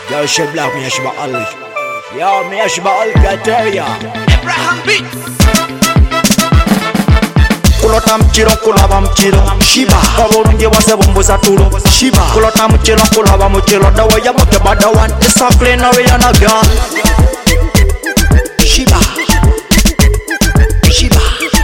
Yo, she black me, she Ali. Yo, me, she Ali, I tell ya. Abraham Beats. Kulota mchiro kulaba mchiro Shiba Kaburungi wase bumbuza turo Shiba Kulota mchiro kulaba mchiro Dawa ya moke bada one It's a plenary and a gun Shiba Shiba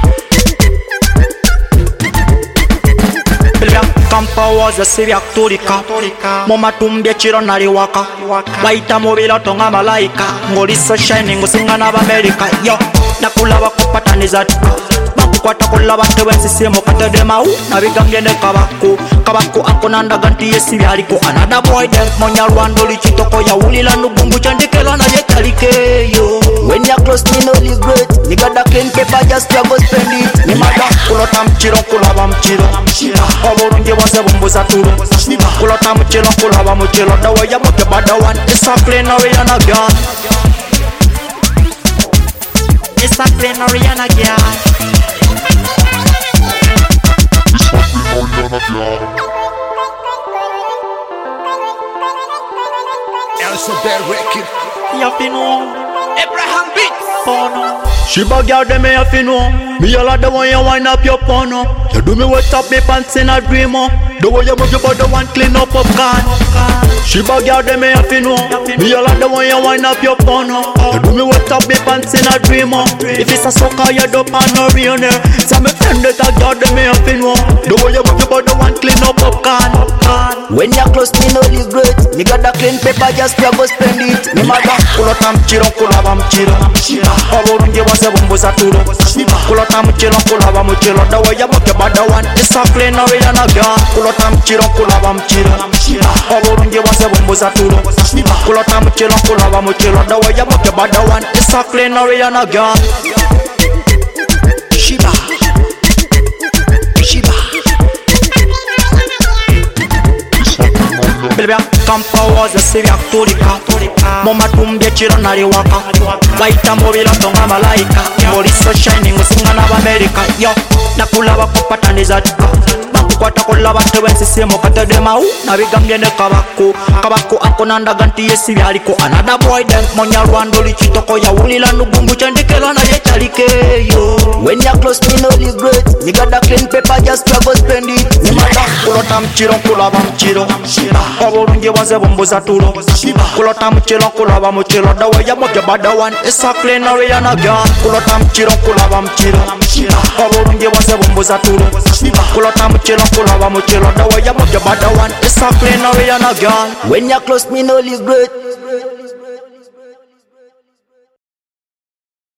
Bilya kampa waze sivya turika Moma tumbye chiro nariwaka Waita mobila tonga malaika Ngolisa shining usingana b'Amerika Yo Nakulaba kupataniza tuka Kwata kola bate wensi semo kate de mau Nabigambye ne kabako ako nanda ganti yesi byaliko Another boy dem monya Rwanda lichitoko ya ulila nubungu chandikelo na yetalike yo. When you close me no regret. Nigga that clean paper just ya go spend it. Ni mada kulota mchiro kulaba mchiro Kaburungi wase bumbuza turo Kulota mchiro kulaba mchiro Dawa ya moke bada one It's a plenary and a gun It's a plenary and a gun Elsa Record. Yafino Abraham Beats. Pono Shiba girl dem me yafino Me all of the one you wind up your pono You do me wet up me pants in a dreamo The way you move your body one clean up can Shiba girl dem me yafino Me all of the one you wind up your pono You do me wet up me pants in a dreamo If it's a sucker you don't pan no real Say me friend that a girl dem me yafino The way you move your body one clean up can When you close me no regret. Nigga that clean paper just ya go spend it. Ni mada kulota mchiro kulaba mchiro Kaburungi wase bumbuza turo Kulota mchiro kulaba mchiro Dawa ya moke bada one It's a plenary and a gun Kulota mchiro kulaba mchiro Kaburungi wase bumbuza turo Kulota mchiro kulaba mchiro Dawa ya moke bada one It's a plenary and a gun Shiba Shiba Bilbya kampa waze sivya turika Moma tumbye chiro nariwaka Waita mobila tonga malaika Ngolisa shining usingana b'Amerika Yo Nakulaba kupataniza tuka Kwata kola bate wensi semo kate de mau Nabigambye ne kabako ako nanda ganti yesi byaliko Another boy dem monya Rwanda lichitoko ya ulila nubungu chandikelo na yetalike yo. When you close me no regret. Nigga that clean paper just ya go spend it. Ni mada kulota mchiro kulaba mchiro Kaburungi wase bumbuza turo Kulota mchiro kulaba mchiro Dawa ya moke bada one It's a plenary and a gun Kulota mchiro kulaba mchiro Kaburungi wase bumbuza turo Kulota mchiro kulaba mchiro Dawa ya moke bada one It's a plenary and a gun When you close me no regret.